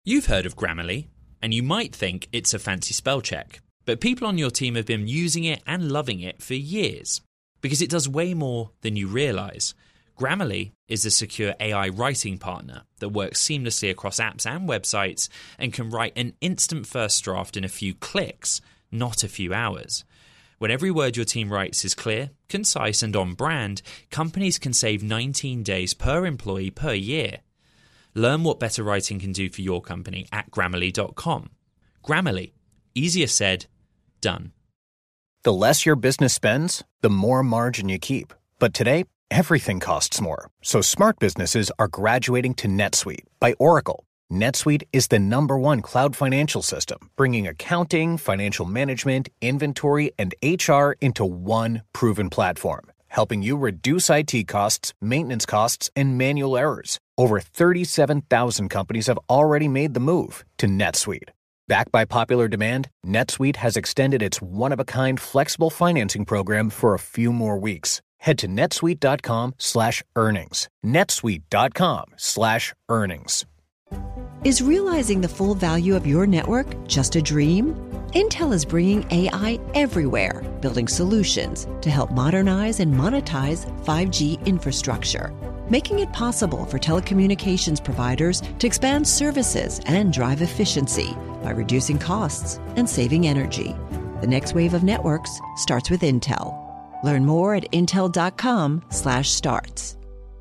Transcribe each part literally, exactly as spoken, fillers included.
You've heard of Grammarly, and you might think it's a fancy spell check, but people on your team have been using it and loving it for years because it does way more than you realise. Grammarly is a secure A I writing partner that works seamlessly across apps and websites and can write an instant first draft in a few clicks, not a few hours. When every word your team writes is clear, concise and on brand, companies can save nineteen days per employee per year. Learn what better writing can do for your company at Grammarly dot com. Grammarly. Easier said, done. The less your business spends, the more margin you keep. But today, everything costs more. So smart businesses are graduating to NetSuite by Oracle. NetSuite is the number one cloud financial system, bringing accounting, financial management, inventory, and H R into one proven platform, helping you reduce I T costs, maintenance costs, and manual errors. Over thirty-seven thousand companies have already made the move to NetSuite. Backed by popular demand, NetSuite has extended its one-of-a-kind flexible financing program for a few more weeks. Head to netsuite.com slash earnings. netsuite.com slash earnings. Is realizing the full value of your network just a dream? Intel is bringing A I everywhere, building solutions to help modernize and monetize five G infrastructure, making it possible for telecommunications providers to expand services and drive efficiency by reducing costs and saving energy. The next wave of networks starts with Intel. Learn more at intel.com slash starts.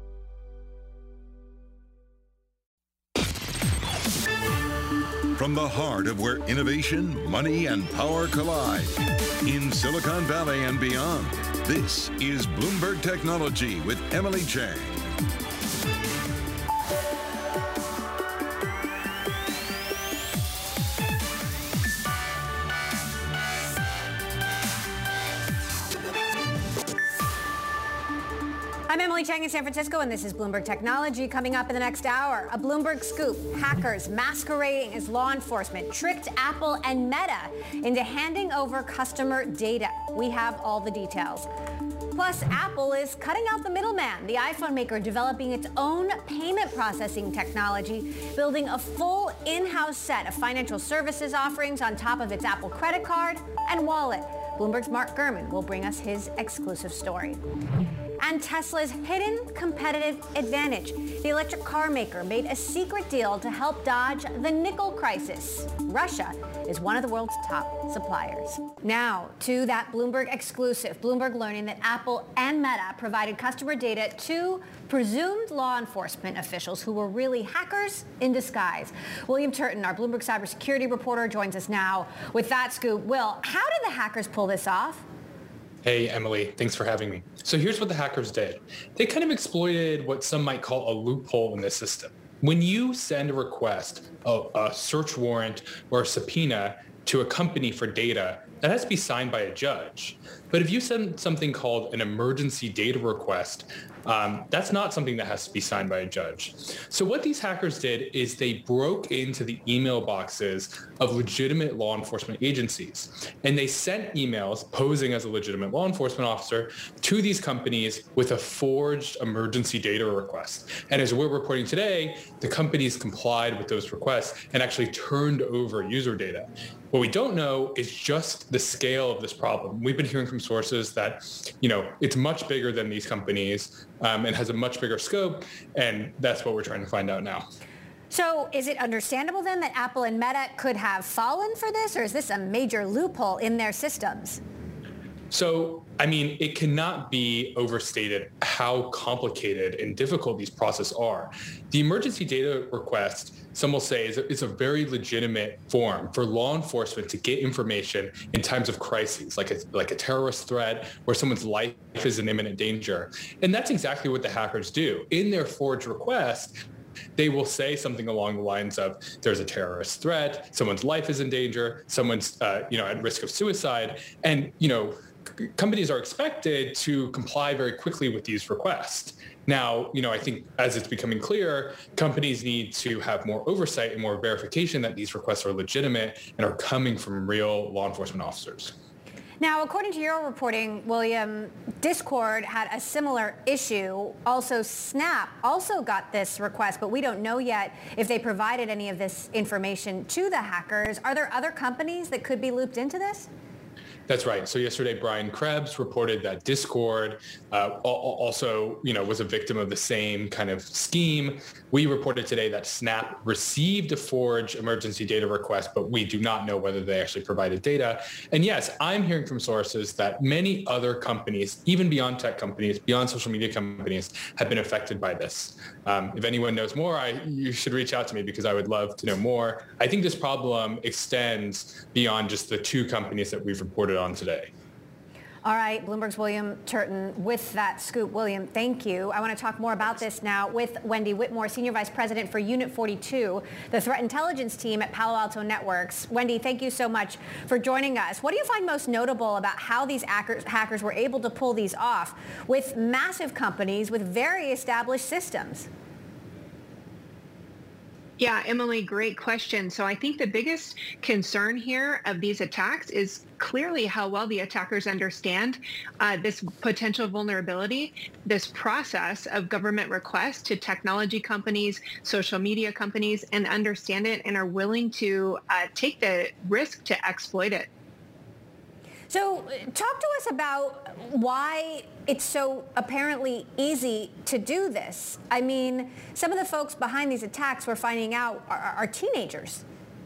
From the heart of where innovation, money, and power collide, in Silicon Valley and beyond, this is Bloomberg Technology with Emily Chang. I'm Emily Chang in San Francisco, and this is Bloomberg Technology. Coming up in the next hour, a Bloomberg scoop. Hackers masquerading as law enforcement tricked Apple and Meta into handing over customer data. We have all the details. Plus, Apple is cutting out the middleman. The iPhone maker developing its own payment processing technology, building a full in-house set of financial services offerings on top of its Apple credit card and wallet. Bloomberg's Mark Gurman will bring us his exclusive story. And Tesla's hidden competitive advantage. The electric car maker made a secret deal to help dodge the nickel crisis. Russia is one of the world's top suppliers. Now to that Bloomberg exclusive. Bloomberg learning that Apple and Meta provided customer data to presumed law enforcement officials who were really hackers in disguise. William Turton, our Bloomberg cybersecurity reporter, joins us now with that scoop. Will, how did the hackers pull this off? Hey, Emily, thanks for having me. So here's what the hackers did. They kind of exploited what some might call a loophole in the system. When you send a request, a, a search warrant or a subpoena to a company for data, that has to be signed by a judge. But if you send something called an emergency data request, um, that's not something that has to be signed by a judge. So what these hackers did is they broke into the email boxes of legitimate law enforcement agencies. And they sent emails posing as a legitimate law enforcement officer to these companies with a forged emergency data request. And as we're reporting today, the companies complied with those requests and actually turned over user data. What we don't know is just the scale of this problem. We've been hearing from sources that, you know, it's much bigger than these companies um, and has a much bigger scope. And that's what we're trying to find out now. So is it understandable then that Apple and Meta could have fallen for this, or is this a major loophole in their systems? So, I mean, it cannot be overstated how complicated and difficult these processes are. The emergency data request, some will say, is a, is a very legitimate form for law enforcement to get information in times of crises, like a, like a terrorist threat where someone's life is in imminent danger. And that's exactly what the hackers do. In their forged request, they will say something along the lines of, there's a terrorist threat, someone's life is in danger, someone's uh, you know, at risk of suicide. And, you know, companies are expected to comply very quickly with these requests. Now, you know, I think as it's becoming clear, companies need to have more oversight and more verification that these requests are legitimate and are coming from real law enforcement officers. Now, according to your reporting, William, Discord had a similar issue. Also, Snap also got this request, but we don't know yet if they provided any of this information to the hackers. Are there other companies that could be looped into this? That's right. So yesterday, Brian Krebs reported that Discord uh, also, you know, was a victim of the same kind of scheme. We reported today that Snap received a Forge emergency data request, but we do not know whether they actually provided data. And yes, I'm hearing from sources that many other companies, even beyond tech companies, beyond social media companies, have been affected by this. Um, if anyone knows more, I, you should reach out to me because I would love to know more. I think this problem extends beyond just the two companies that we've reported on today. All right, Bloomberg's William Turton with that scoop. William, thank you. I want to talk more about this now with Wendy Whitmore, Senior Vice President for Unit forty-two, the threat intelligence team at Palo Alto Networks. Wendy, thank you so much for joining us. What do you find most notable about how these hackers, hackers were able to pull these off with massive companies with very established systems? Yeah, Emily, great question. So I think the biggest concern here of these attacks is clearly how well the attackers understand uh, this potential vulnerability, this process of government requests to technology companies, social media companies, and understand it and are willing to uh, take the risk to exploit it. So talk to us about why it's so apparently easy to do this. I mean, some of the folks behind these attacks we're finding out are, are teenagers.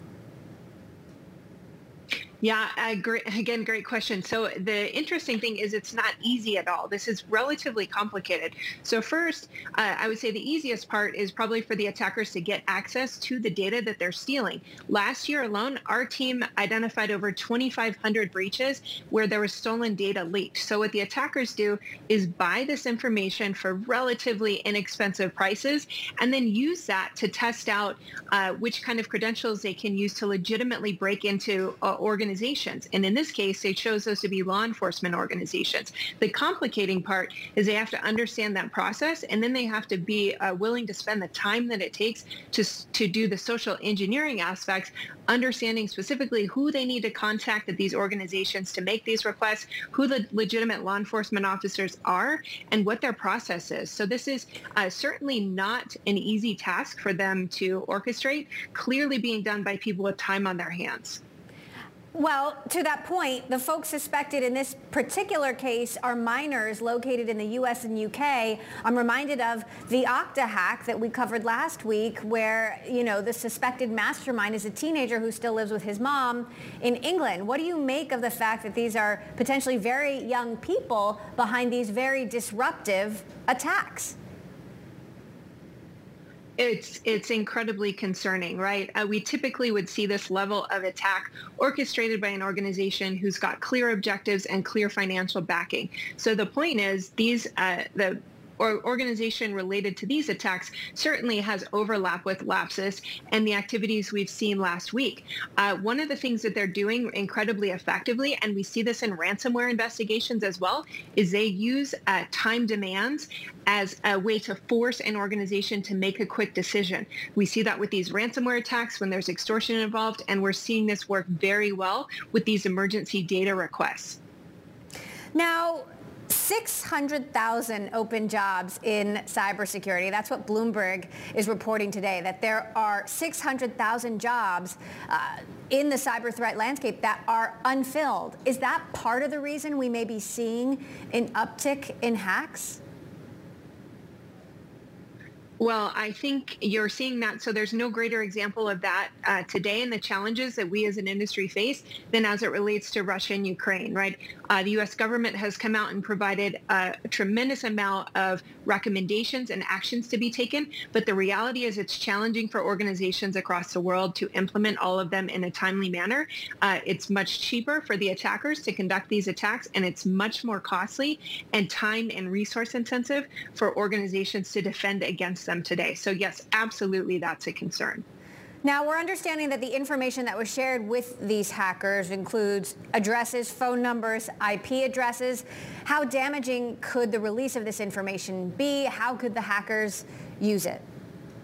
Yeah, uh, great, again, great question. So the interesting thing is it's not easy at all. This is relatively complicated. So first, uh, I would say the easiest part is probably for the attackers to get access to the data that they're stealing. Last year alone, our team identified over twenty-five hundred breaches where there was stolen data leaked. So what the attackers do is buy this information for relatively inexpensive prices and then use that to test out uh, which kind of credentials they can use to legitimately break into uh, organizations. And in this case, they chose those to be law enforcement organizations. The complicating part is they have to understand that process, and then they have to be uh, willing to spend the time that it takes to, to do the social engineering aspects, understanding specifically who they need to contact at these organizations to make these requests, who the legitimate law enforcement officers are, and what their process is. So this is uh, certainly not an easy task for them to orchestrate, clearly being done by people with time on their hands. Well, to that point, the folks suspected in this particular case are minors located in the U S and U K. I'm reminded of the Okta hack that we covered last week where, you know, the suspected mastermind is a teenager who still lives with his mom in England. What do you make of the fact that these are potentially very young people behind these very disruptive attacks? It's it's incredibly concerning, right? Uh, we typically would see this level of attack orchestrated by an organization who's got clear objectives and clear financial backing. So the point is, these uh, the or organization related to these attacks certainly has overlap with Lapsus and the activities we've seen last week. Uh, one of the things that they're doing incredibly effectively, and we see this in ransomware investigations as well, is they use uh, time demands as a way to force an organization to make a quick decision. We see that with these ransomware attacks when there's extortion involved, and we're seeing this work very well with these emergency data requests. Now, six hundred thousand open jobs in cybersecurity. That's what Bloomberg is reporting today, that there are six hundred thousand jobs uh, in the cyber threat landscape that are unfilled. Is that part of the reason we may be seeing an uptick in hacks? Well, I think you're seeing that. So there's no greater example of that uh, today and the challenges that we as an industry face than as it relates to Russia and Ukraine, right? Uh, the U S government has come out and provided a tremendous amount of recommendations and actions to be taken. But the reality is it's challenging for organizations across the world to implement all of them in a timely manner. Uh, it's much cheaper for the attackers to conduct these attacks, and it's much more costly and time and resource intensive for organizations to defend against them today. So yes, absolutely, that's a concern. Now, we're understanding that the information that was shared with these hackers includes addresses, phone numbers, I P addresses. How damaging could the release of this information be? How could the hackers use it?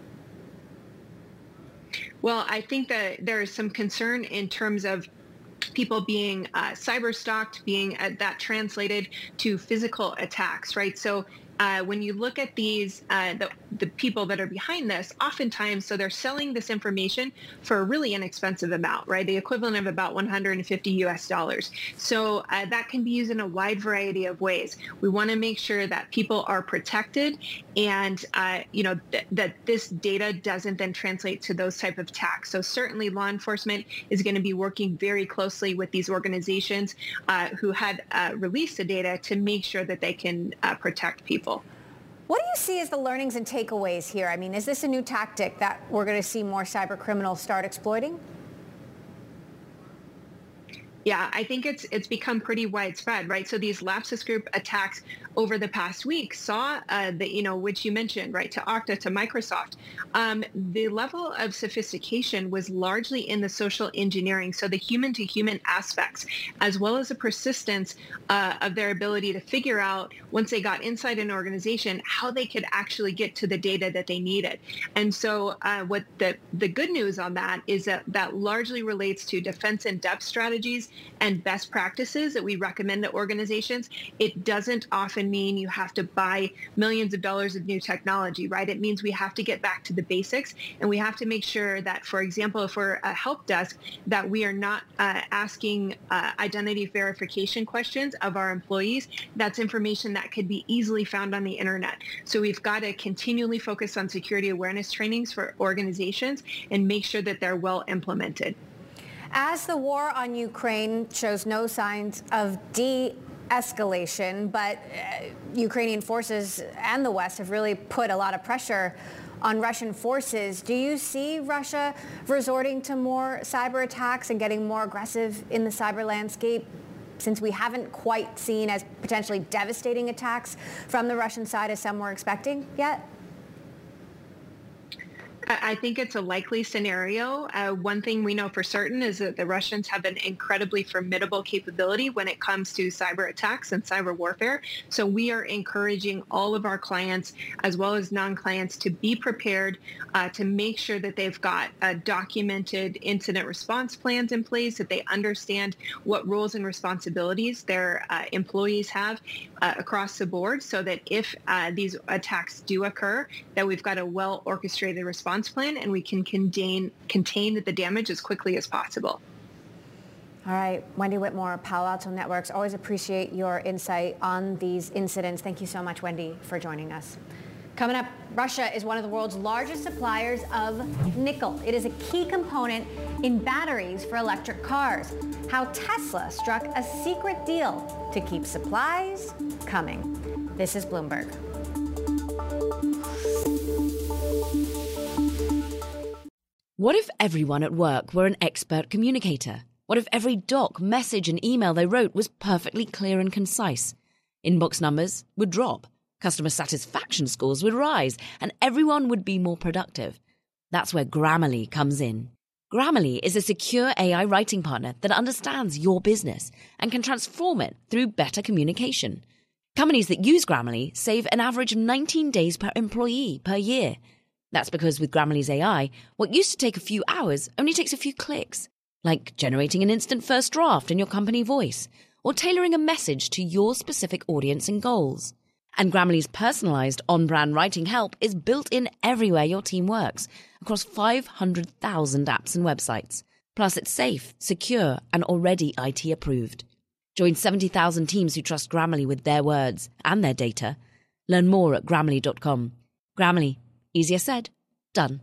Well, I think that there is some concern in terms of people being uh, cyber stalked, being uh, that translated to physical attacks, right? So uh, when you look at these, uh, the, the people that are behind this, oftentimes, so they're selling this information for a really inexpensive amount, right? The equivalent of about one hundred fifty U S dollars. So uh, that can be used in a wide variety of ways. We want to make sure that people are protected and, uh, you know, th- that this data doesn't then translate to those type of attacks. So certainly law enforcement is going to be working very closely with these organizations uh, who had uh, released the data to make sure that they can uh, protect people. What do you see as the learnings and takeaways here? I mean, is this a new tactic that we're going to see more cyber criminals start exploiting? Yeah, I think it's it's become pretty widespread, right? So these Lapsus Group attacks over the past week saw uh, the, you know, which you mentioned, right, to Okta, to Microsoft. Um, the level of sophistication was largely in the social engineering, so the human-to-human aspects, as well as the persistence uh, of their ability to figure out, once they got inside an organization, how they could actually get to the data that they needed. And so uh, what the, the good news on that is that that largely relates to defense in depth strategies and best practices that we recommend to organizations. It doesn't often mean you have to buy millions of dollars of new technology, right? It means we have to get back to the basics, and we have to make sure that, for example, if we're a help desk, that we are not uh, asking uh, identity verification questions of our employees. That's information that could be easily found on the internet. So we've got to continually focus on security awareness trainings for organizations and make sure that they're well implemented. As the war on Ukraine shows no signs of de-escalation, but uh, Ukrainian forces and the West have really put a lot of pressure on Russian forces. Do you see Russia resorting to more cyber attacks and getting more aggressive in the cyber landscape, since we haven't quite seen as potentially devastating attacks from the Russian side as some were expecting yet? I think it's a likely scenario. Uh, one thing we know for certain is that the Russians have an incredibly formidable capability when it comes to cyber attacks and cyber warfare. So we are encouraging all of our clients, as well as non-clients, to be prepared, uh, to make sure that they've got uh, documented incident response plans in place, that they understand what roles and responsibilities their uh, employees have uh, across the board, so that if uh, these attacks do occur, that we've got a well-orchestrated response plan and we can contain contain the damage as quickly as possible. All right, Wendy Whitmore, Palo Alto Networks. Always appreciate your insight on these incidents. Thank you so much, Wendy, for joining us. Coming up, Russia is one of the world's largest suppliers of nickel. It is a key component in batteries for electric cars. How Tesla struck a secret deal to keep supplies coming. This is Bloomberg. What if everyone at work were an expert communicator? What if every doc, message, and email they wrote was perfectly clear and concise? Inbox numbers would drop, customer satisfaction scores would rise, and everyone would be more productive. That's where Grammarly comes in. Grammarly is a secure A I writing partner that understands your business and can transform it through better communication. Companies that use Grammarly save an average of nineteen days per employee per year. That's because with Grammarly's A I, what used to take a few hours only takes a few clicks, like generating an instant first draft in your company voice, or tailoring a message to your specific audience and goals. And Grammarly's personalized on-brand writing help is built in everywhere your team works, across five hundred thousand apps and websites. Plus, it's safe, secure, and already I T approved. Join seventy thousand teams who trust Grammarly with their words and their data. Learn more at Grammarly dot com. Grammarly. Easier said, done.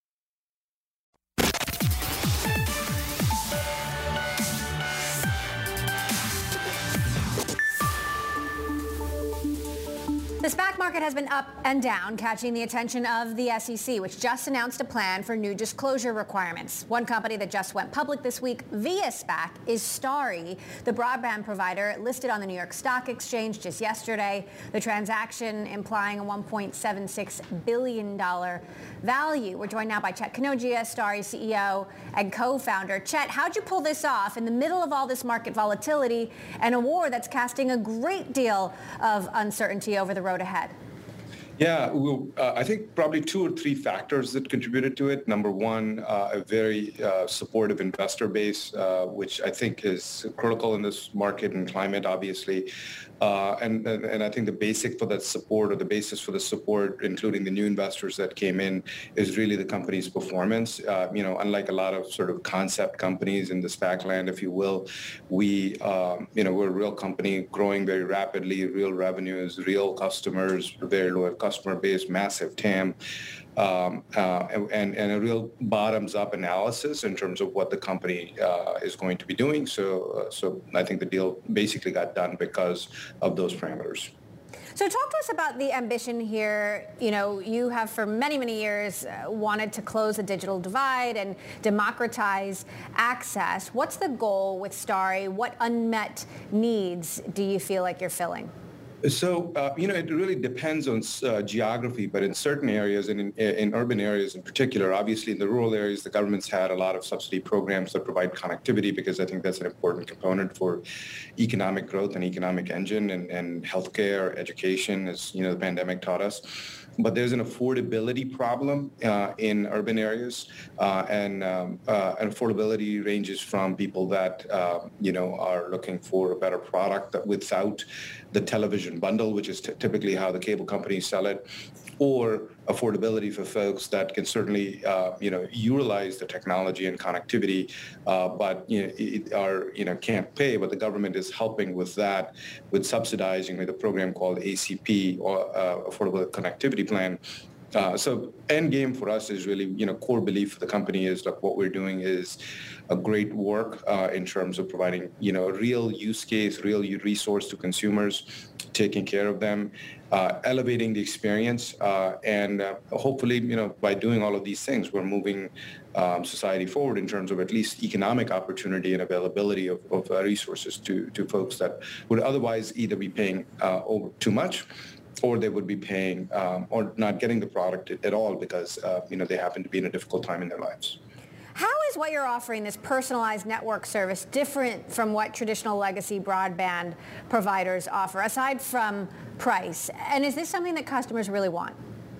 The SPAC market has been up and down, catching the attention of the S E C, which just announced a plan for new disclosure requirements. One company that just went public this week via SPAC is Starry, the broadband provider listed on the New York Stock Exchange just yesterday. The transaction implying a one point seven six billion dollars value. We're joined now by Chet Kanogia, Starry C E O and co-founder. Chet, how'd you pull this off in the middle of all this market volatility and a war that's casting a great deal of uncertainty over the road ahead? Yeah, well, uh, I think probably two or three factors that contributed to it. Number one, uh, a very uh, supportive investor base, uh, which I think is critical in this market and climate, obviously. Uh, and, and and I think the basic for that support, or the basis for the support, including the new investors that came in, is really the company's performance. Uh, you know, unlike a lot of sort of concept companies in the SPAC land, if you will, we, um, you know, we're a real company growing very rapidly, real revenues, real customers, very loyal customer base, massive T A M. Um, uh, and, and a real bottoms-up analysis in terms of what the company uh, is going to be doing. So, uh, so I think the deal basically got done because of those parameters. So talk to us about the ambition here. You know, you have for many, many years uh, wanted to close the digital divide and democratize access. What's the goal with Starry? What unmet needs do you feel like you're filling? So, uh, you know, it really depends on uh, geography, but in certain areas and in, in urban areas in particular, obviously in the rural areas, the government's had a lot of subsidy programs that provide connectivity, because I think that's an important component for economic growth and economic engine, and, and healthcare, education, as, you know, the pandemic taught us. But there's an affordability problem uh, in urban areas, uh, and, um, uh, and affordability ranges from people that, uh, you know, are looking for a better product that without the television bundle, which is t- typically how the cable companies sell it, or affordability for folks that can certainly, uh, you know, utilize the technology and connectivity, uh, but you know, it, are you know can't pay. But the government is helping with that, with subsidizing with a program called A C P, or uh, Affordable Connectivity Plan. Uh, so end game for us is really, you know, core belief for the company is like what we're doing is a great work uh, in terms of providing, you know, a real use case, real resource to consumers, taking care of them, uh, elevating the experience, uh, and uh, hopefully, you know, by doing all of these things, we're moving um, society forward in terms of at least economic opportunity and availability of, of uh, resources to, to folks that would otherwise either be paying uh, over too much, or they would be paying um, or not getting the product at all because, uh, you know, they happen to be in a difficult time in their lives. How is what you're offering, this personalized network service, different from what traditional legacy broadband providers offer, aside from price? And is this something that customers really want?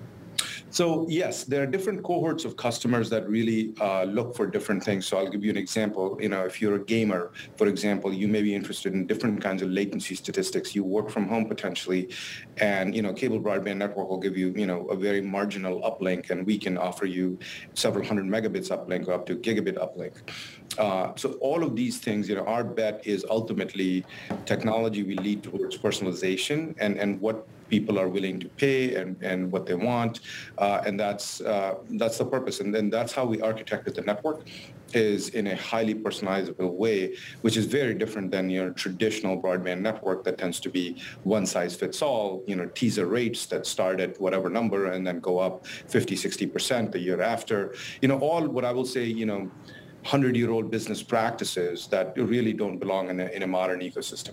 So yes, there are different cohorts of customers that really uh, look for different things. So I'll give you an example. You know, if you're a gamer, for example, you may be interested in different kinds of latency statistics. You work from home potentially, and you know, cable broadband network will give you, you know, a very marginal uplink, and we can offer you several hundred megabits uplink or up to gigabit uplink. Uh, so all of these things, you know, our bet is ultimately technology will lead towards personalization and, and what people are willing to pay and, and what they want. Uh, and that's uh, that's the purpose. And then that's how we architected the network, is in a highly personalizable way, which is very different than your traditional broadband network that tends to be one size fits all, you know, teaser rates that start at whatever number and then go up fifty, sixty percent the year after. You know, all what I will say, you know, hundred-year-old business practices that really don't belong in a, in a modern ecosystem.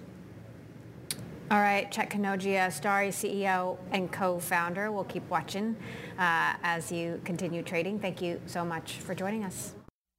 All right, Chet Kanojia, Starry C E O and co-founder. We'll keep watching uh, as you continue trading. Thank you so much for joining us.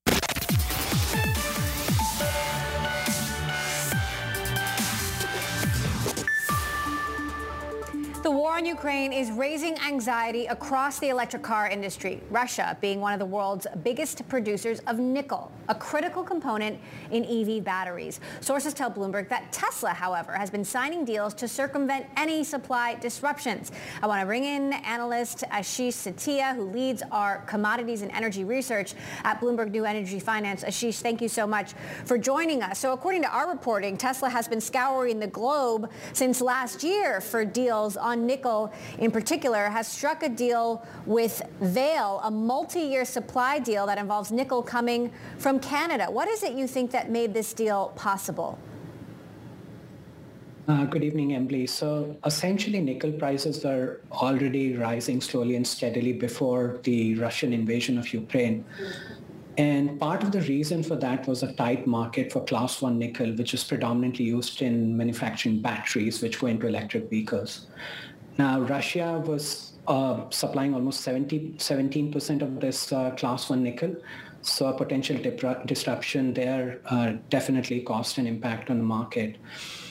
The war in Ukraine is raising anxiety across the electric car industry, Russia being one of the world's biggest producers of nickel, a critical component in E V batteries. Sources tell Bloomberg that Tesla, however, has been signing deals to circumvent any supply disruptions. I want to bring in analyst Ashish Satia, who leads our commodities and energy research at Bloomberg New Energy Finance. Ashish, thank you so much for joining us. So according to our reporting, Tesla has been scouring the globe since last year for deals on nickel. In particular, has struck a deal with Vale, a multi-year supply deal that involves nickel coming from Canada. What is it you think that made this deal possible? Uh, good evening, Emily. So essentially, nickel prices are already rising slowly and steadily before the Russian invasion of Ukraine. And part of the reason for that was a tight market for class one nickel, which is predominantly used in manufacturing batteries, which go into electric vehicles. Now, Russia was uh, supplying almost seventy, seventeen percent of this uh, class one nickel. So a potential dip- disruption there uh, definitely caused an impact on the market.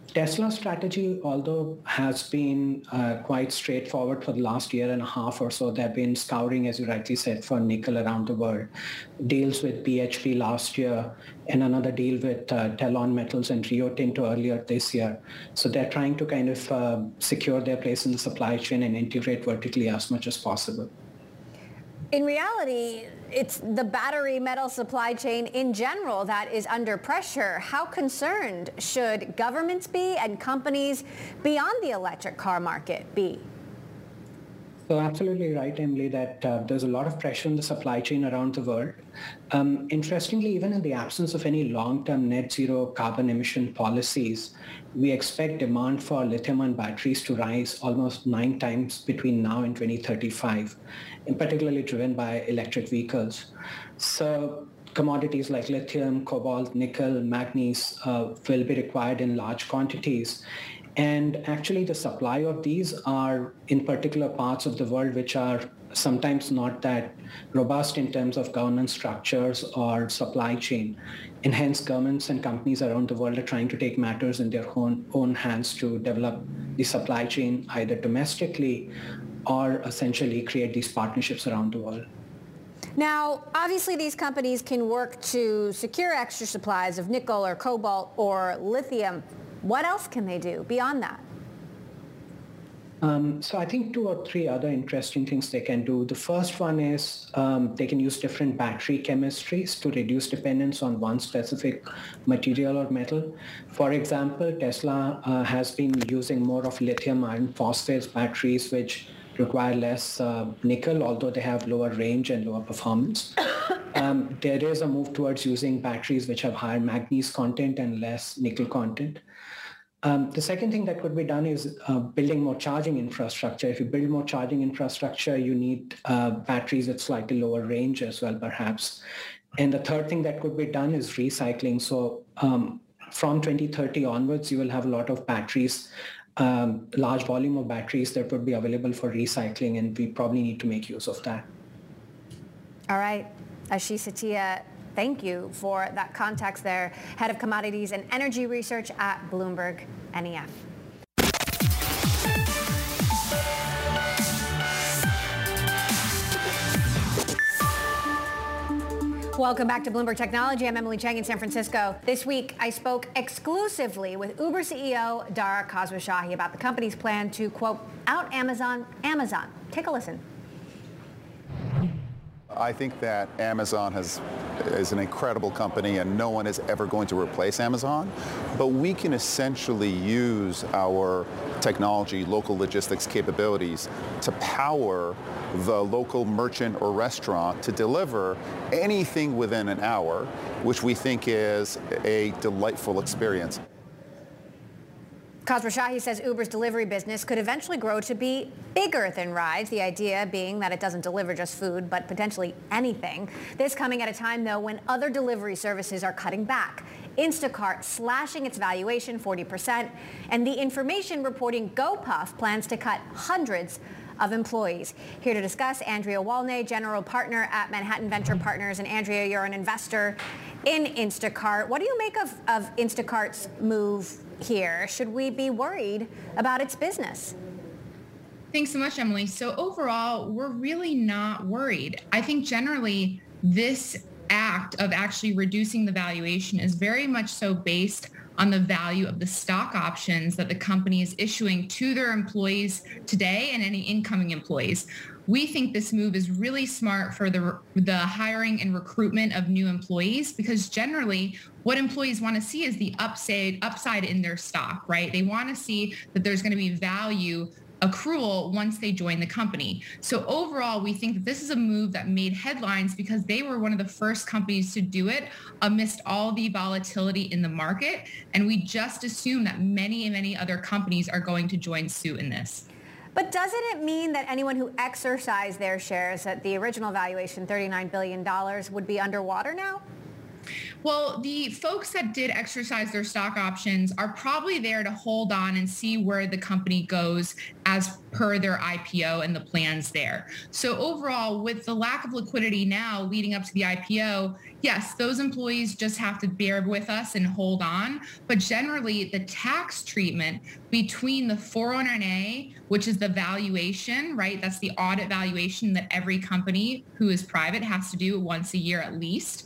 Tesla's strategy, although has been uh, quite straightforward for the last year and a half or so, they've been scouring, as you rightly said, for nickel around the world. Deals with B H P last year and another deal with uh, Telon Metals and Rio Tinto earlier this year. So they're trying to kind of uh, secure their place in the supply chain and integrate vertically as much as possible. In reality, it's the battery metal supply chain in general that is under pressure. How concerned should governments be and companies beyond the electric car market be? So absolutely right, Emily, that uh, there's a lot of pressure on the supply chain around the world. Um, interestingly, even in the absence of any long-term net zero carbon emission policies, we expect demand for lithium-ion batteries to rise almost nine times between now and twenty thirty-five, and particularly driven by electric vehicles. So commodities like lithium, cobalt, nickel, manganese uh, will be required in large quantities. And actually the supply of these are in particular parts of the world which are sometimes not that robust in terms of governance structures or supply chain. And hence governments and companies around the world are trying to take matters in their own, own hands to develop the supply chain either domestically or essentially create these partnerships around the world. Now, obviously these companies can work to secure extra supplies of nickel or cobalt or lithium. What else can they do beyond that? Um, so I think two or three other interesting things they can do. The first one is um, they can use different battery chemistries to reduce dependence on one specific material or metal. For example, Tesla uh, has been using more of lithium iron phosphate batteries, which require less uh, nickel, although they have lower range and lower performance. Um, there is a move towards using batteries which have higher manganese content and less nickel content. Um, the second thing that could be done is uh, building more charging infrastructure. If you build more charging infrastructure, you need uh, batteries with slightly lower range as well, perhaps. And the third thing that could be done is recycling. So um, from twenty thirty onwards, you will have a lot of batteries, um, large volume of batteries that would be available for recycling, and we probably need to make use of that. All right. Ashish Satia, thank you for that context there. Head of Commodities and Energy Research at Bloomberg N E F. Welcome back to Bloomberg Technology. I'm Emily Chang in San Francisco. This week, I spoke exclusively with Uber C E O Dara Khosrowshahi about the company's plan to, quote, out Amazon Amazon. Take a listen. I think that Amazon has, is an incredible company and no one is ever going to replace Amazon, but we can essentially use our technology, local logistics capabilities to power the local merchant or restaurant to deliver anything within an hour, which we think is a delightful experience. Khosrowshahi says Uber's delivery business could eventually grow to be bigger than rides, the idea being that it doesn't deliver just food, but potentially anything. This coming at a time, though, when other delivery services are cutting back. Instacart slashing its valuation forty percent, and The Information reporting GoPuff plans to cut hundreds of employees. Here to discuss, Andrea Walney, general partner at Manhattan Venture Partners. And Andrea, you're an investor in Instacart. What do you make of, of Instacart's move here? Should we be worried about its business? Thanks so much, Emily. So overall, we're really not worried. I think generally this act of actually reducing the valuation is very much so based on the value of the stock options that the company is issuing to their employees today and any incoming employees. We think this move is really smart for the the hiring and recruitment of new employees, because generally what employees want to see is the upside upside in their stock, right? They want to see that there's going to be value accrual once they join the company. So overall, we think that this is a move that made headlines because they were one of the first companies to do it amidst all the volatility in the market. And we just assume that many, many other companies are going to join suit in this. But doesn't it mean that anyone who exercised their shares at the original valuation, thirty-nine billion dollars, would be underwater now? Well, the folks that did exercise their stock options are probably there to hold on and see where the company goes as per their I P O and the plans there. So overall, with the lack of liquidity now leading up to the I P O, yes, those employees just have to bear with us and hold on. But generally, the tax treatment between the four oh nine A, which is the valuation, right? That's the audit valuation that every company who is private has to do once a year at least.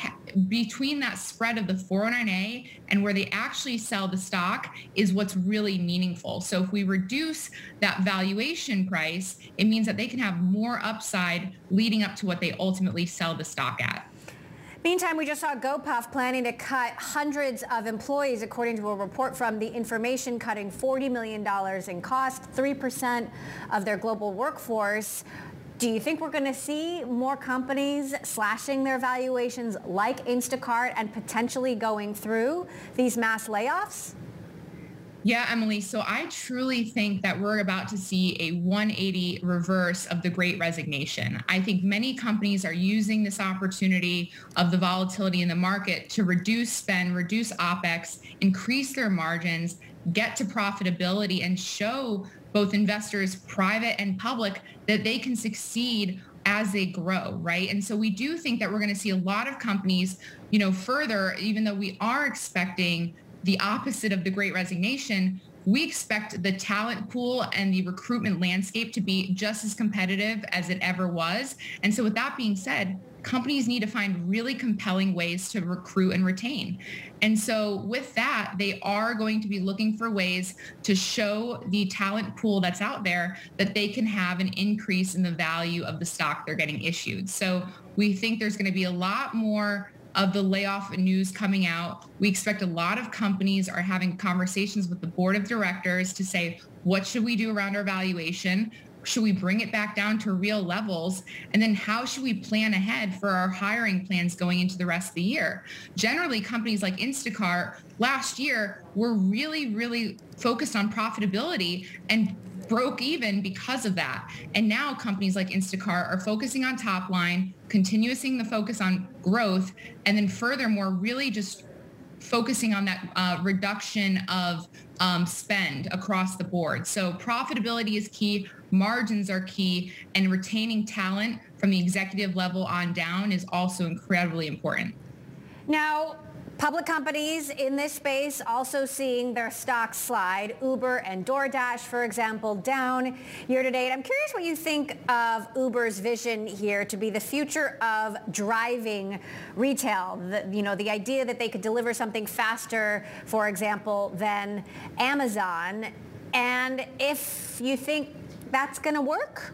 Between that spread of the four oh nine A and where they actually sell the stock is what's really meaningful. So if we reduce that valuation price, it means that they can have more upside leading up to what they ultimately sell the stock at. Meantime, we just saw GoPuff planning to cut hundreds of employees, according to a report from The Information, cutting forty million dollars in cost, three percent of their global workforce. Do you think we're going to see more companies slashing their valuations like Instacart and potentially going through these mass layoffs? Yeah, Emily. So I truly think that we're about to see a one eighty reverse of the Great Resignation. I think many companies are using this opportunity of the volatility in the market to reduce spend, reduce OpEx, increase their margins, get to profitability, and show both investors, private and public, that they can succeed as they grow, right? And so we do think that we're going to see a lot of companies, you know, further, even though we are expecting the opposite of the Great Resignation, we expect the talent pool and the recruitment landscape to be just as competitive as it ever was. And so with that being said, companies need to find really compelling ways to recruit and retain. And so with that, they are going to be looking for ways to show the talent pool that's out there that they can have an increase in the value of the stock they're getting issued. So we think there's going to be a lot more of the layoff news coming out. We expect a lot of companies are having conversations with the board of directors to say, what should we do around our valuation? Should we bring it back down to real levels? And then how should we plan ahead for our hiring plans going into the rest of the year? Generally, companies like Instacart last year were really, really focused on profitability and broke even because of that. And now companies like Instacart are focusing on top line, continuing the focus on growth, and then furthermore, really just focusing on that uh, reduction of um, spend across the board. So profitability is key, margins are key, and retaining talent from the executive level on down is also incredibly important. Now, public companies in this space also seeing their stocks slide. Uber and DoorDash, for example, down year to date. I'm curious what you think of Uber's vision here to be the future of driving retail. The, you know, the idea that they could deliver something faster, for example, than Amazon. And if you think that's going to work?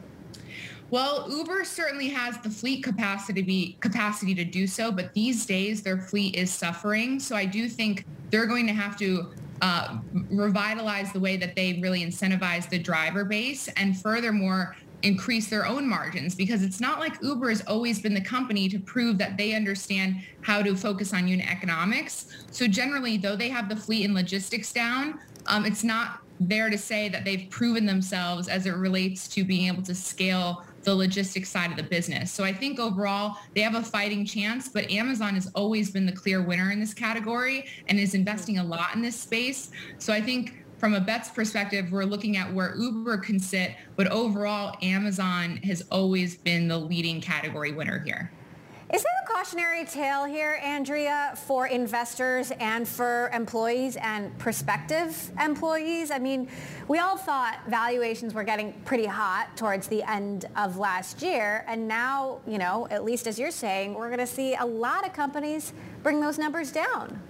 Well, Uber certainly has the fleet capacity to be, capacity to do so, but these days their fleet is suffering. So I do think they're going to have to uh, revitalize the way that they really incentivize the driver base, and furthermore, increase their own margins, because it's not like Uber has always been the company to prove that they understand how to focus on unit economics. So generally, though they have the fleet and logistics down, um, it's not there to say that they've proven themselves as it relates to being able to scale the logistics side of the business. So I think overall they have a fighting chance, but Amazon has always been the clear winner in this category and is investing a lot in this space. So I think from a bets perspective, we're looking at where Uber can sit, but overall Amazon has always been the leading category winner here. Is there a cautionary tale here, Andrea, for investors and for employees and prospective employees? I mean, we all thought valuations were getting pretty hot towards the end of last year. And now, you know, at least as you're saying, we're going to see a lot of companies bring those numbers down.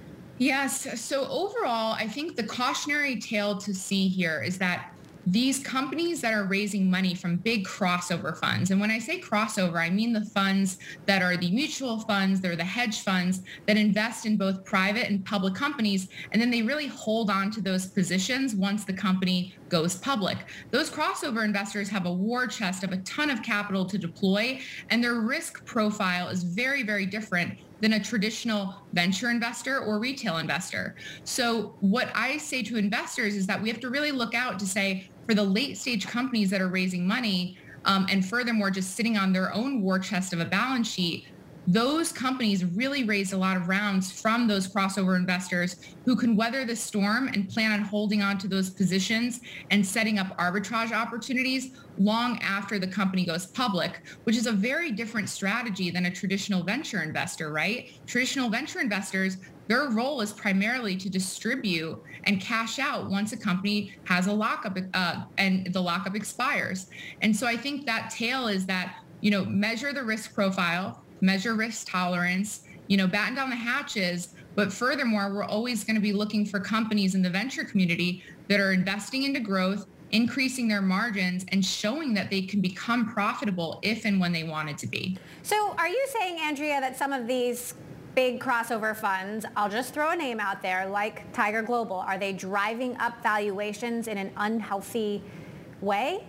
Yes. So overall, I think the cautionary tale to see here is that these companies that are raising money from big crossover funds, and when I say crossover, I mean the funds that are the mutual funds, they're the hedge funds that invest in both private and public companies, and then they really hold on to those positions once the company goes public. Those crossover investors have a war chest of a ton of capital to deploy, and their risk profile is very, very different than a traditional venture investor or retail investor. So what I say to investors is that we have to really look out to say, for the late stage companies that are raising money, um, and furthermore, just sitting on their own war chest of a balance sheet, those companies really raised a lot of rounds from those crossover investors who can weather the storm and plan on holding on to those positions and setting up arbitrage opportunities long after the company goes public, which is a very different strategy than a traditional venture investor, right? Traditional venture investors, their role is primarily to distribute and cash out once a company has a lockup uh, and the lockup expires. And so I think that tail is that, you know, measure the risk profile, measure risk tolerance, you know, batten down the hatches. But furthermore, we're always going to be looking for companies in the venture community that are investing into growth, increasing their margins, and showing that they can become profitable if and when they want it to be. So are you saying, Andrea, that some of these big crossover funds, I'll just throw a name out there, like Tiger Global, are they driving up valuations in an unhealthy way?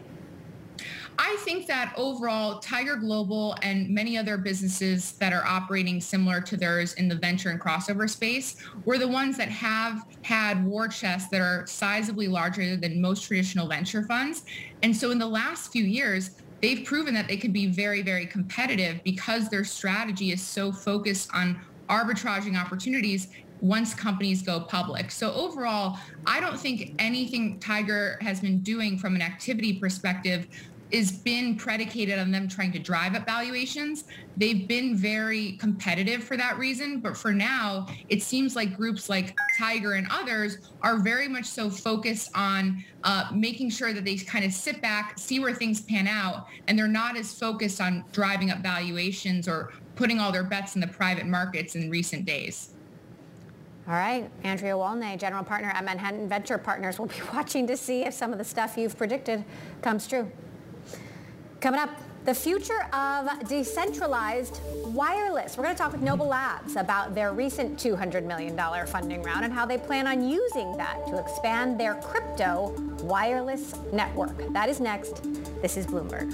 I think that overall, Tiger Global and many other businesses that are operating similar to theirs in the venture and crossover space were the ones that have had war chests that are sizably larger than most traditional venture funds. And so in the last few years, they've proven that they can be very, very competitive because their strategy is so focused on arbitraging opportunities once companies go public. So overall, I don't think anything Tiger has been doing from an activity perspective is been predicated on them trying to drive up valuations. They've been very competitive for that reason. But for now, it seems like groups like Tiger and others are very much so focused on uh, making sure that they kind of sit back, see where things pan out, and they're not as focused on driving up valuations or putting all their bets in the private markets in recent days. All right, Andrea Wolny, general partner at Manhattan Venture Partners. We'll be watching to see if some of the stuff you've predicted comes true. Coming up, the future of decentralized wireless. We're going to talk with Noble Labs about their recent two hundred million dollars funding round and how they plan on using that to expand their crypto wireless network. That is next. This is Bloomberg.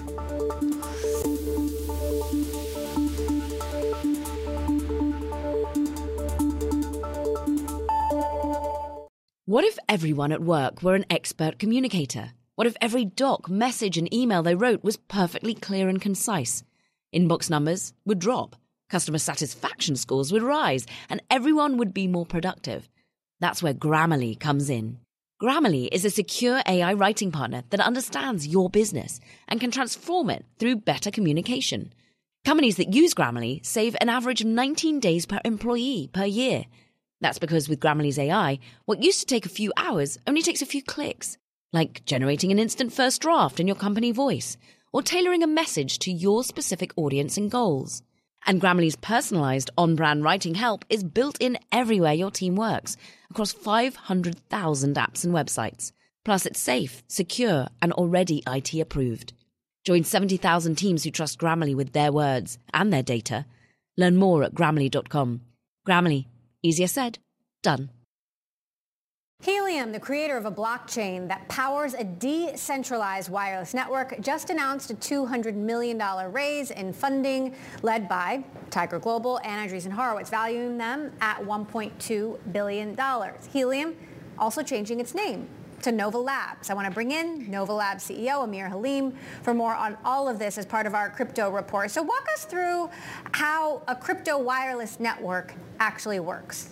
What if everyone at work were an expert communicator? What if every doc, message, and email they wrote was perfectly clear and concise? Inbox numbers would drop, customer satisfaction scores would rise, and everyone would be more productive. That's where Grammarly comes in. Grammarly is a secure A I writing partner that understands your business and can transform it through better communication. Companies that use Grammarly save an average of nineteen days per employee per year. That's because with Grammarly's A I, what used to take a few hours only takes a few clicks. Like generating an instant first draft in your company voice, or tailoring a message to your specific audience and goals. And Grammarly's personalized on-brand writing help is built in everywhere your team works, across five hundred thousand apps and websites. Plus, it's safe, secure, and already I T approved. Join seventy thousand teams who trust Grammarly with their words and their data. Learn more at Grammarly dot com. Grammarly. Easier said, done. Helium, the creator of a blockchain that powers a decentralized wireless network, just announced a two hundred million dollars raise in funding led by Tiger Global and Andreessen Horowitz, valuing them at one point two billion dollars. Helium also changing its name to Nova Labs. I want to bring in Nova Labs C E O Amir Halim for more on all of this as part of our crypto report. So walk us through how a crypto wireless network actually works.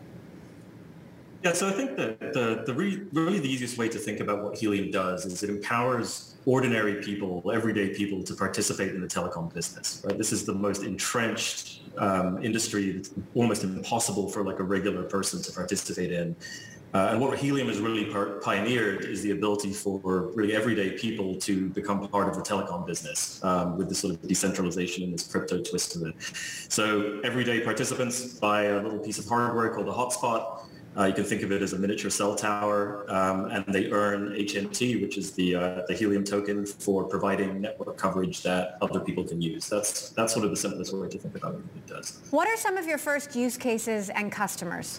Yeah, so I think that the, the re, really the easiest way to think about what Helium does is it empowers ordinary people, everyday people, to participate in the telecom business. Right? This is the most entrenched um, industry that's almost impossible for like a regular person to participate in. Uh, and what Helium has really par- pioneered is the ability for really everyday people to become part of the telecom business um, with this sort of decentralization and this crypto twist to it. So everyday participants buy a little piece of hardware called a hotspot. Uh, you can think of it as a miniature cell tower, um, and they earn H M T, which is the uh, the Helium token for providing network coverage that other people can use. That's that's sort of the simplest way to think about what it does. What are some of your first use cases and customers?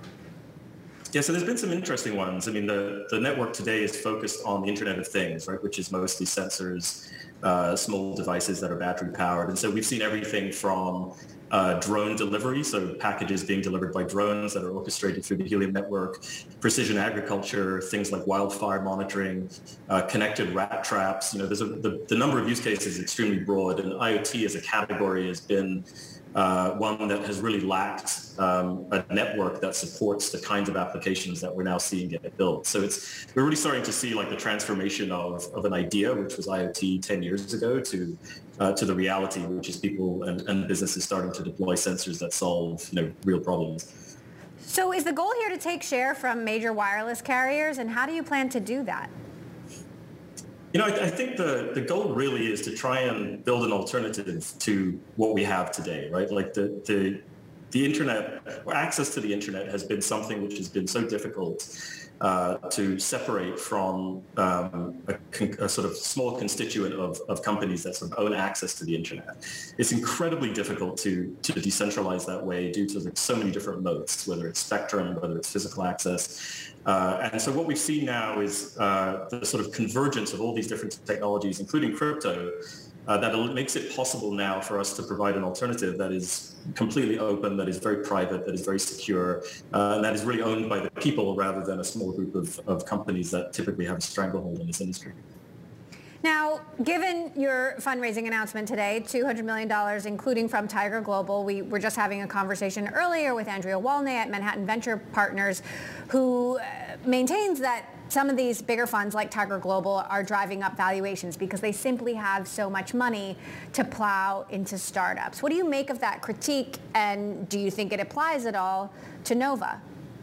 Yeah, so there's been some interesting ones. I mean, the, the network today is focused on the Internet of Things, right, which is mostly sensors, uh, small devices that are battery powered. And so we've seen everything from uh, drone delivery, so packages being delivered by drones that are orchestrated through the Helium network, precision agriculture, things like wildfire monitoring, uh, connected rat traps. You know, there's a, the, the number of use cases is extremely broad, and IoT as a category has been Uh, one that has really lacked um, a network that supports the kinds of applications that we're now seeing get built. So it's we're really starting to see like the transformation of, of an idea, which was IoT ten years ago, to uh, to the reality, which is people and, and businesses starting to deploy sensors that solve you know real problems. So is the goal here to take share from major wireless carriers, and how do you plan to do that? You know, I, I think the, the goal really is to try and build an alternative to what we have today, right? Like the, the, the internet, access to the internet has been something which has been so difficult uh, to separate from um, a, a sort of small constituent of, of companies that sort of own access to the internet. It's incredibly difficult to, to decentralize that way due to like so many different modes, whether it's spectrum, whether it's physical access. Uh, and so what we've seen now is uh, the sort of convergence of all these different technologies, including crypto, uh, that makes it possible now for us to provide an alternative that is completely open, that is very private, that is very secure, uh, and that is really owned by the people rather than a small group of, of companies that typically have a stranglehold in this industry. Now, given your fundraising announcement today, two hundred million dollars, including from Tiger Global, we were just having a conversation earlier with Andrea Walney at Manhattan Venture Partners, who uh, maintains that some of these bigger funds like Tiger Global are driving up valuations because they simply have so much money to plow into startups. What do you make of that critique, and do you think it applies at all to Nova?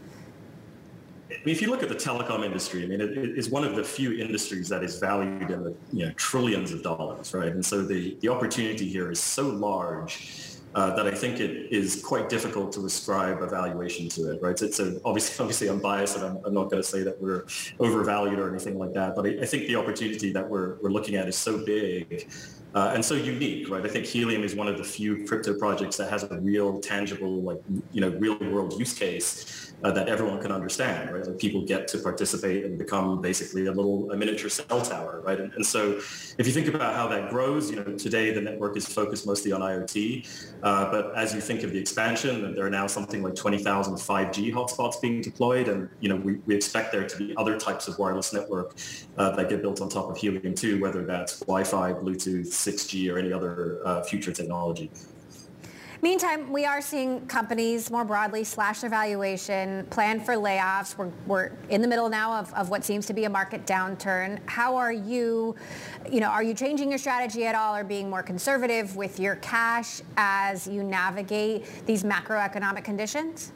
I mean, if you look at the telecom industry, I mean, it, it is one of the few industries that is valued in the you know, trillions of dollars, right? And so the, the opportunity here is so large uh, that I think it is quite difficult to ascribe a valuation to it, right? So, so obviously, obviously, I'm biased, and I'm, I'm not going to say that we're overvalued or anything like that. But I, I think the opportunity that we're we're looking at is so big uh, and so unique, right? I think Helium is one of the few crypto projects that has a real, tangible, like you know, real world use case. Uh, that everyone can understand, right? Like people get to participate and become basically a little a miniature cell tower, right? And, and so if you think about how that grows, you know, today the network is focused mostly on IoT, uh, but as you think of the expansion, there are now something like twenty thousand five G hotspots being deployed, and you know, we, we expect there to be other types of wireless network uh, that get built on top of Helium too, whether that's Wi-Fi, Bluetooth, six G, or any other uh, future technology. Meantime, we are seeing companies more broadly slash their valuation, plan for layoffs. We're, we're in the middle now of, of what seems to be a market downturn. How are you, you know, are you changing your strategy at all, or being more conservative with your cash as you navigate these macroeconomic conditions?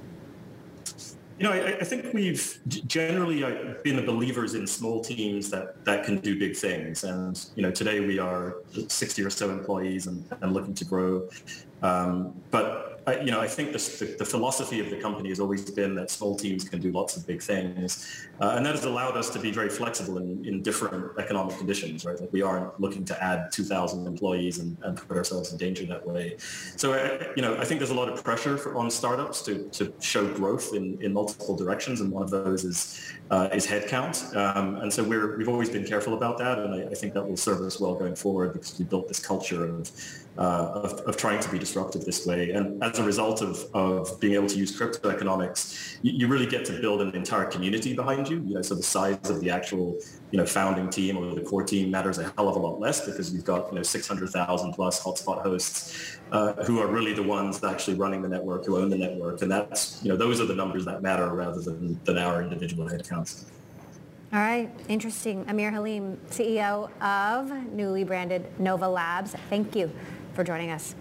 You know, I, I think we've generally been the believers in small teams that, that can do big things. And, you know, today we are sixty or so employees and, and looking to grow. Um, but, I, you know, I think this, the, the philosophy of the company has always been that small teams can do lots of big things. Uh, and that has allowed us to be very flexible in, in different economic conditions, right? Like we aren't looking to add two thousand employees and, and put ourselves in danger that way. So, uh, you know, I think there's a lot of pressure for, on startups to, to show growth in, in multiple directions. And one of those is, uh, is headcount. Um, and so we're, we've always been careful about that. And I, I think that will serve us well going forward because we built this culture of, uh, of, of trying to be disruptive this way. And as a result of, of being able to use crypto economics, you, you really get to build an entire community behind you. You know, so the size of the actual, you know, founding team or the core team matters a hell of a lot less because you've got, you know, six hundred thousand plus hotspot hosts uh, who are really the ones actually running the network, who own the network. And that's, you know, those are the numbers that matter rather than, than our individual headcounts. All right, interesting. Amir Halim, C E O of newly branded Nova Labs. Thank you for joining us.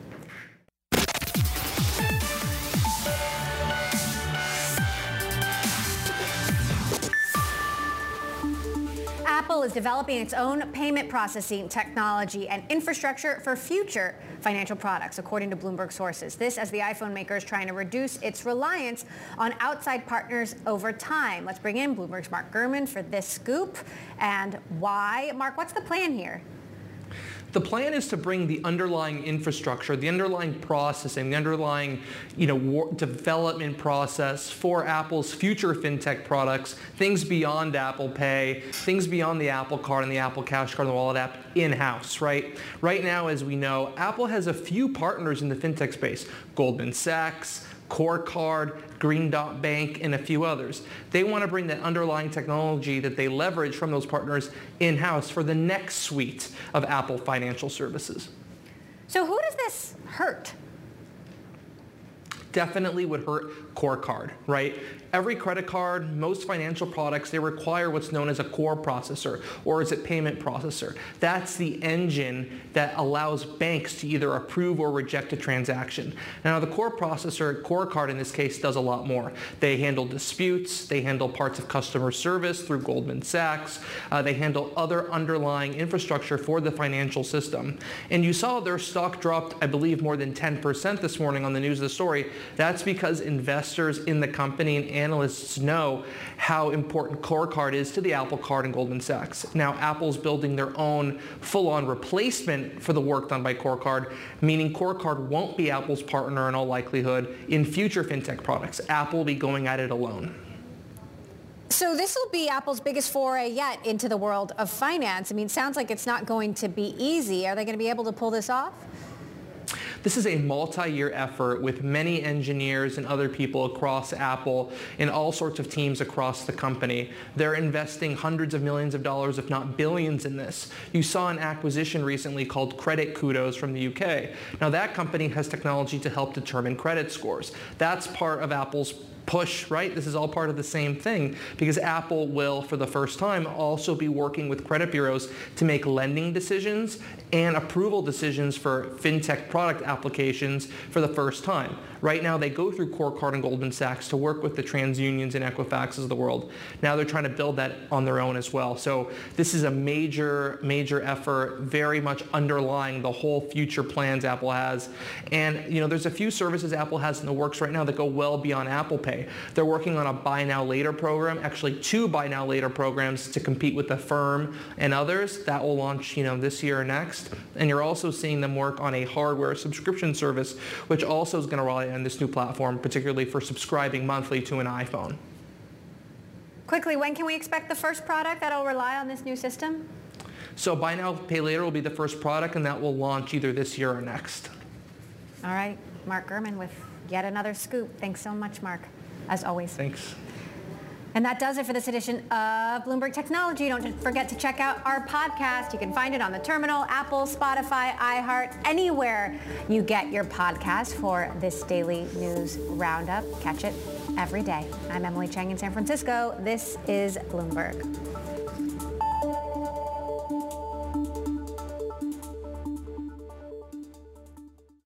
Apple is developing its own payment processing technology and infrastructure for future financial products, according to Bloomberg sources. This as the iPhone maker is trying to reduce its reliance on outside partners over time. Let's bring in Bloomberg's Mark Gurman for this scoop. And why? Mark, what's the plan here? The plan is to bring the underlying infrastructure, the underlying processing, the underlying you know, war- development process for Apple's future fintech products, things beyond Apple Pay, things beyond the Apple Card and the Apple Cash Card and the Wallet app in-house, right? Right now, as we know, Apple has a few partners in the fintech space, Goldman Sachs, CoreCard, Green Dot Bank, and a few others. They want to bring that underlying technology that they leverage from those partners in-house for the next suite of Apple financial services. So who does this hurt? Definitely would hurt CoreCard, right? Every credit card, most financial products, they require what's known as a core processor, or as a payment processor. That's the engine that allows banks to either approve or reject a transaction. Now, the core processor, CoreCard in this case, does a lot more. They handle disputes, they handle parts of customer service through Goldman Sachs, uh, they handle other underlying infrastructure for the financial system. And you saw their stock dropped, I believe, more than ten percent this morning on the news of the story. That's because investors in the company and analysts know how important CoreCard is to the Apple Card and Goldman Sachs. Now, Apple's building their own full-on replacement for the work done by CoreCard, meaning CoreCard won't be Apple's partner in all likelihood in future fintech products. Apple will be going at it alone. So this will be Apple's biggest foray yet into the world of finance. I mean, it sounds like it's not going to be easy. Are they going to be able to pull this off? This is a multi-year effort with many engineers and other people across Apple and all sorts of teams across the company. They're investing hundreds of millions of dollars, if not billions, in this. You saw an acquisition recently called Credit Kudos from the U K. Now, that company has technology to help determine credit scores. That's part of Apple's push, right? This is all part of the same thing, because Apple will, for the first time, also be working with credit bureaus to make lending decisions and approval decisions for fintech product applications for the first time. Right now, they go through CoreCard and Goldman Sachs to work with the TransUnions and Equifaxes of the world. Now they're trying to build that on their own as well. So this is a major, major effort, very much underlying the whole future plans Apple has. And you know, there's a few services Apple has in the works right now that go well beyond Apple Pay. They're working on a buy now later program, actually two buy now later programs to compete with Affirm and others. That will launch, you know, this year or next. And you're also seeing them work on a hardware subscription service, which also is going to rely on this new platform, particularly for subscribing monthly to an iPhone. Quickly, when can we expect the first product that will rely on this new system? So buy now, pay later will be the first product, and that will launch either this year or next. All right, Mark Gurman with yet another scoop. Thanks so much, Mark, as always. Thanks. And that does it for this edition of Bloomberg Technology. Don't forget to check out our podcast. You can find it on the terminal, Apple, Spotify, iHeart, anywhere you get your podcast for this daily news roundup. Catch it every day. I'm Emily Chang in San Francisco. This is Bloomberg.